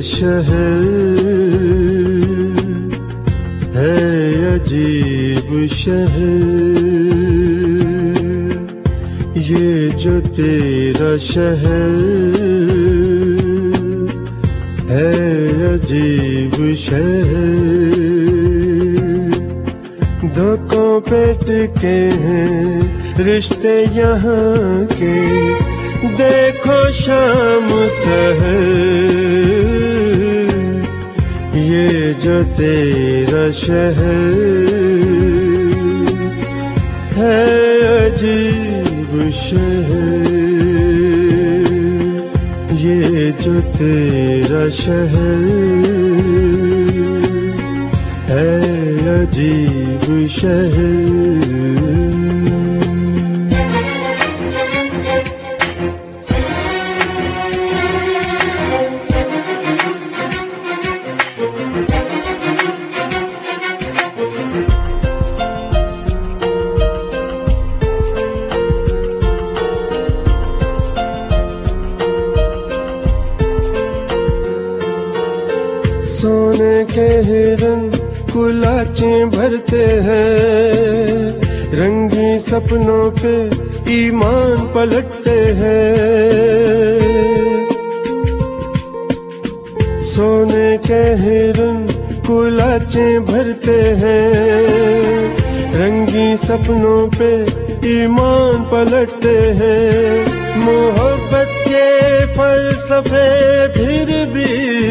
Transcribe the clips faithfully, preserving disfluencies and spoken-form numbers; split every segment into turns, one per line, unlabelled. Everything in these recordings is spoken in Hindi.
शहर है अजीब शहर, ये जो तेरा शहर है अजीब शहर। धोखों पे टिके हैं रिश्ते यहाँ के, देखो शाम सहर, ये जो तेरा शहर है अजीब शहर, ये जो तेरा शहर है अजीब शहर। सोने के हिरन कुलाचें भरते हैं, रंगी सपनों पे ईमान पलटते हैं। सोने के हिरन कुलाचें भरते हैं, रंगी सपनों पे ईमान पलटते हैं। मोहब्बत के फलसफे फिर भी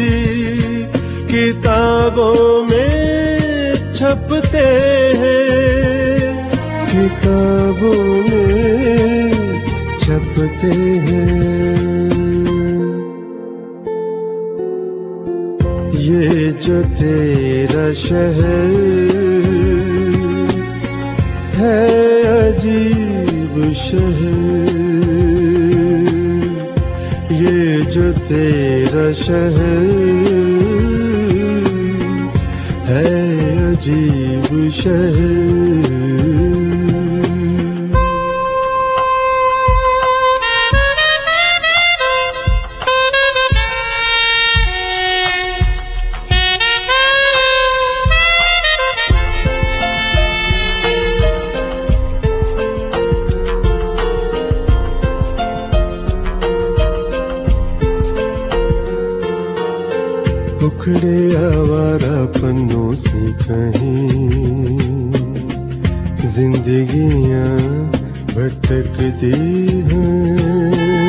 किताबों में छपते हैं, किताबों में छपते हैं। ये जो तेरा शहर है अजीब शहर, ये जो तेरा शहर है अजीब शहर। उखड़े आवारा पन्नों से कहीं जिंदगियां भटकती हैं,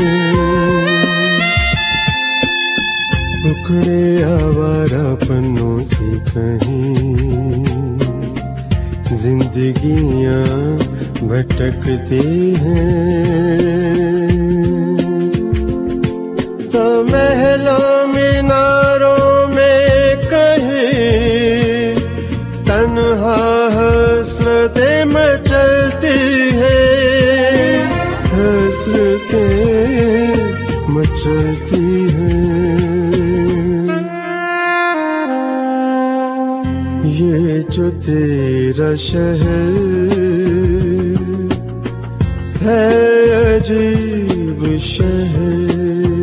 उखड़े आवारा पन्नों से कहीं जिंदगियां भटकती हैं। तो महलों मीनारों तन्हा हसरतें मचलती हैं, हसरतें मचलती हैं। ये जो तेरा शहर है अजीब शहर,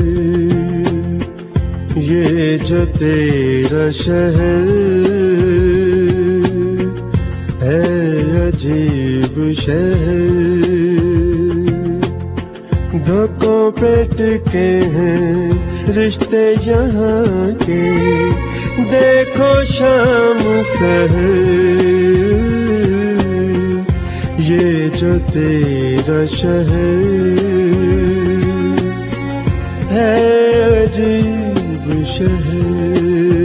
ये जो तेरा शहर है अजीब शहर। धोखों पे टिके हैं रिश्ते यहाँ के, देखो शाम सहर, ये जो तेरा शहर है अजीब शहर,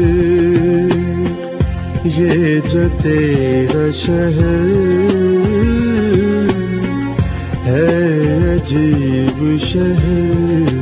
ये जो तेरा शहर है अजीब शहर।